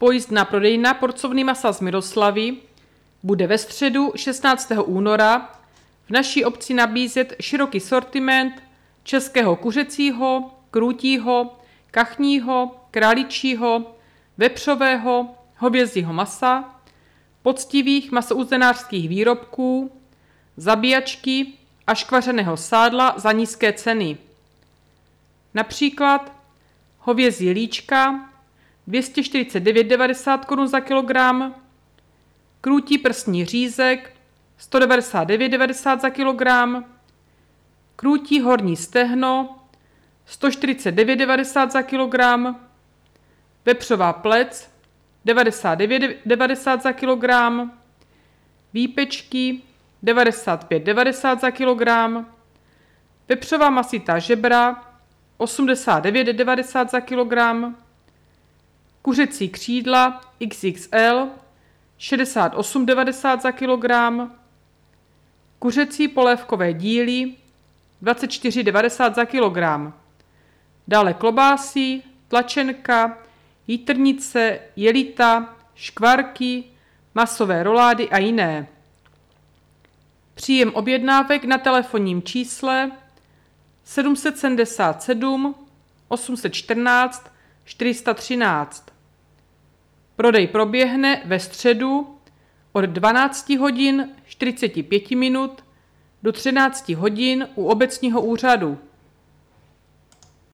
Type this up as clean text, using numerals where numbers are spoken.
Pojízdná prodejna porcovny masa z Miroslavy bude ve středu 16. února v naší obci nabízet široký sortiment českého kuřecího, krůtího, kachního, králičího, vepřového, hovězího masa, poctivých masouzdenářských výrobků, zabíjačky a škvařeného sádla za nízké ceny. Například hovězí líčka 249,90 Kč za kilogram, krůtí prstní řízek 199,90 za kilogram, krůtí horní stehno 149,90 za kilogram, vepřová plec 99,90 za kilogram, výpečky 95,90 za kilogram, vepřová masitá žebra 89,90 za kilogram, kuřecí křídla XXL 68,90 za kilogram, kuřecí polévkové díly 24,90 za kilogram. Dále klobásy, tlačenka, jitrnice, jelita, škvárky, masové rolády a jiné. Příjem objednávek na telefonním čísle 777 814 413. Prodej proběhne ve středu od 12 hodin 45 minut do 13 hodin u obecního úřadu.